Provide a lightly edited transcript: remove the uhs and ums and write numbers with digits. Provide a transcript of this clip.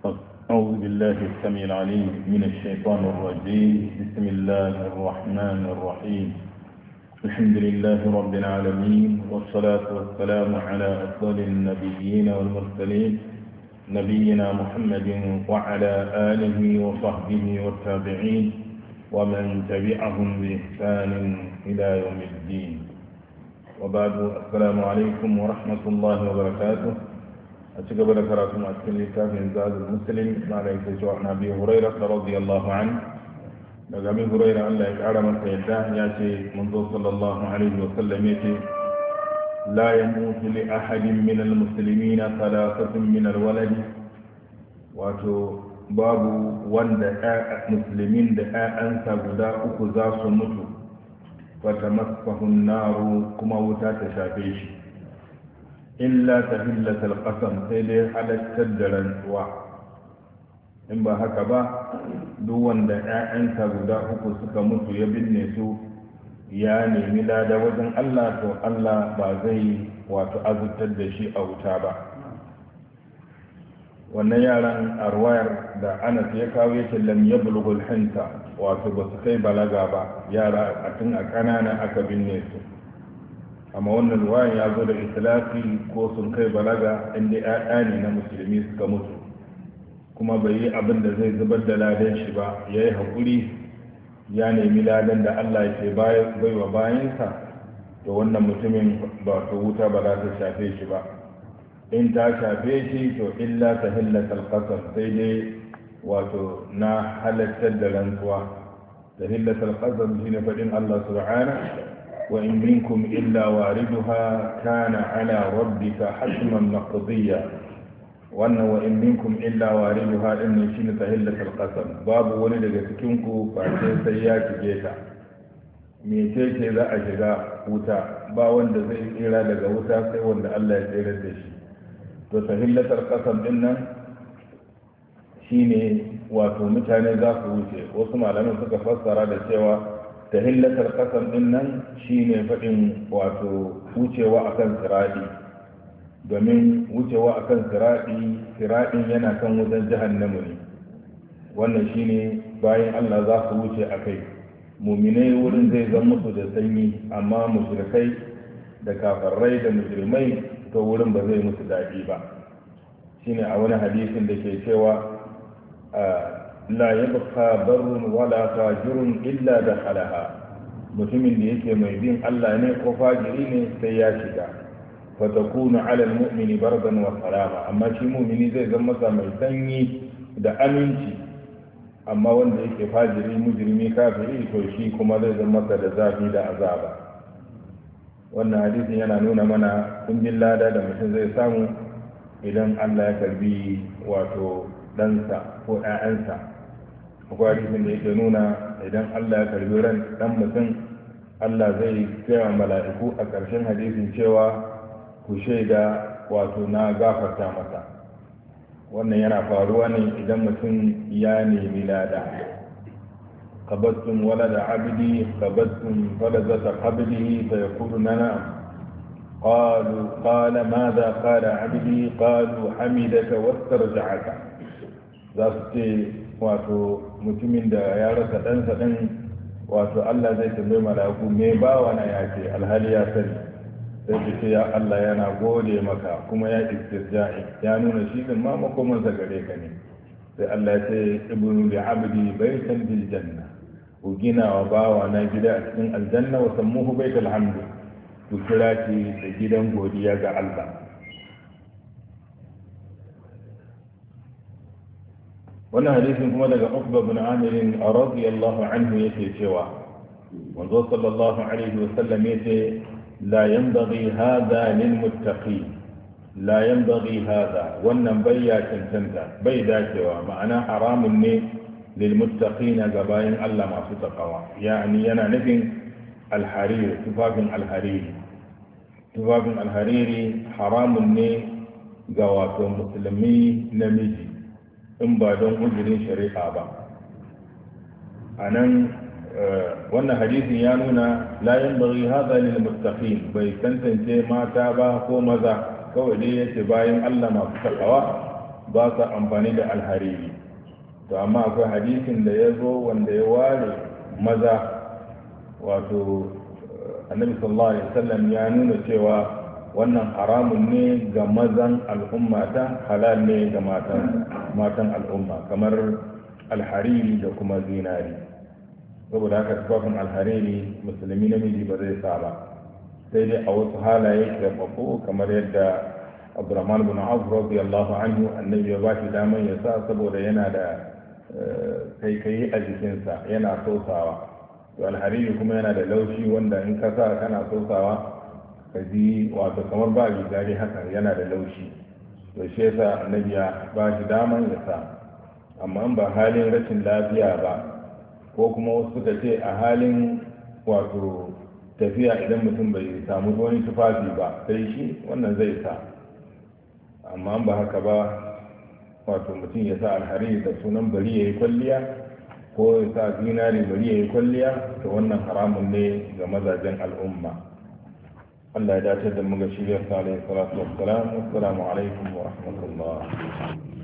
أعوذ بالله السميع العليم من الشيطان الرجيم. بسم الله الرحمن الرحيم. الحمد لله رب العالمين، والصلاة والسلام على أفضل النبيين والمرسلين، نبينا محمد وعلى آله وصحبه والتابعين ومن تبعهم بإحسان إلى يوم الدين. وبعد، السلام عليكم ورحمة الله وبركاته. أتقبل ذكركم أتكلم كافٍ زاد المسلم ما ليس جوعنا عن أبي هريرة رضي الله عنه. أبي هريرة الله يجعل من سيده يأتي منذ صلى الله عليه وسلم يأتي: لا يموت لأحد من المسلمين ثلاثة من الولد. واتو babu wanda musulmin da ‘ya'yansa guda uku za su mutu, wata masfahun naru kuma wuta ta shafe shi, illa ta hillatar ƙasar sai dai halattar da rantsuwa. In ba haka ba, duk wanda ‘ya'yansa guda uku suka mutu ya binne su ya nemi lada wajen Allah, to Allah ba zai wato azurtar da shi a wuta ba. Wannan yaran arwayar da Anas ya kawo yake lam yablughul hinta, wato ba su kai balaga ba, yara a tun a ƙanana aka binne su. Amma wannan ruwayan ya zo da islafi ko sun kai balaga inda ‘ya'ya ne na musulmi suka mutu, kuma bai yi abin da zai zubar da ladan shi ba, ya yi haƙuri ya nemi ladan da Allah ya ce bai wa bayansa, to wannan mutumin ba ta wuta ba za ta shafe shi ba. In ta shafe shi to illa ta hillatar ƙasar, sai dai wato na halattar da rantsuwa. Ta hillatar ƙasar shi ne faɗin Allah subhanahu: wa in minkum illa wariduha kana ala rabbika hatman maqdiya. Wannan wa in minkum illa wariduha din ne shine ta hillatar ƙasar. Babu wani daga cikin ku face sai ya shige ta. Mece ce za a shiga wuta? Ba wanda zai tsira daga wuta sai wanda Allah ya tsira da shi. To tahillatar kasar din nan shine wato mutane za su wuce. Wasu malaman suka fassara da cewa tahillatar kasar din nan shine faɗin wato wucewa akan siradi, domin wucewa akan siradin yana kan wajen jahannamu ne. Wannan shine bayan Allah za su wuce akai. Muminai wurin zai zama musu da sanyi, amma mushrikai da kafirai da mujrimai to wurin ba zai musu daɗi ba. Shine a wani hadisin da ke cewa la yabqa barrun wala fajirun illa dakhalaha. Mutumin da yake mai bin Allah ne ko fajiri ne sai ya shiga. Fa takunu ala almu'mini bardan wa salama. Amma shi mu'mini zai zama masa mai sanyi da aminci, amma wanda yake fajiri mujrimi kafiri to shi kuma zai zama masa da zafi da azaba. Wannan hadisin yana nuna mana kundin lada da mutum zai samu idan Allah ya karbi wato ɗansa ko ‘ya'yansa. Akwai hadisin da yake nuna idan Allah ya karbi ran ɗan mutum, Allah zai gaya mala'iku a ƙarshen hadisin cewa ku shaida wato na gafarta masa. Wannan yana faruwa ne idan mutum ya nemi lada. قبضتم ولد عبدي قبضتم فلذة قبله فيقول نعم. قال ماذا قال عبدي؟ قالوا حمدك واسترجعك. za su ce wato mutumin da ya rasa ɗansa ɗin, wato Allah zai tambayi mala'iku me bawa na ya ce, alhali ya sani. Sai su ce ya Allah yana gode maka kuma ya istirja'i, ya nuna shi din ma makomansa gare ka ne. Sai Allah ya ce ibnu li abdi baitan bil janna, ku gina wa bawa na gida a cikin aljanna, wa sammuhu baitul hamd, ku kira shi da gidan godiya ga Allah. Wannan hadisin kuma daga Uqba bin Amir radiyallahu anhu yake cewa manzo sallallahu alaihi wa sallam yace la yanbaghi hadha lil muttaqin. La yanbaghi hadha, wannan bai ya cancanta, bai dacewa, ma'ana haramun ne lilmuttaqina ga bayan Allah masu takawa. Yani yana nufin alhariri, tufafin alhariri. Tufafin alhariri haramun ne ga wato musulmi namiji in ba don uzurin shari'a ba. A nan wannan hadisin ya nuna la yanbaghi hadha lilmuttaqin, bai tantance mata ba ko maza, kawai dai yace bayan Allah masu takawa ba sa amfani da alhariri. To amma akwai hadisin da ya zo wanda ya ware maza, wato annabi sallallahu alaihi wasallam ya nuna cewa wannan haramun ne ga mazan al'ummata, halal ne ga matan al'umma, kamar alhariri da kuma zinari. saboda haka tufafin alhariri musulmi namiji ba zai sa ba, sai dai a wasu halaye da bako, kamar yadda abdurrahman bin auf radiyallahu anhu annabi ya bashi daman ya sa saboda yana da kaikayi a jikinsa, yana sosawa. to alhariri kuma yana da laushi wanda in ka sa kana sosawa ka ji wato kamar ba rigari haka, yana da laushi. to shi yasa annabi ya bashi daman ya sa. amma in ba halin rashin lafiya ba, ko kuma wasu suka ce a halin wato tafiya idan mutum bai samu wani tufafi ba sai shi, wannan zai sa. amma ba haka ba, wato mutum ya sa alhariri da sunan bari ya yi kwalliya, ko ya sa zinari bari ya yi kwalliya, to wannan haramun ne ga mazajen al'umma. Allah ya dace da mu ga shirya sa alaihi salatu wassalam. Assalamu alaikum wa rahmatullah.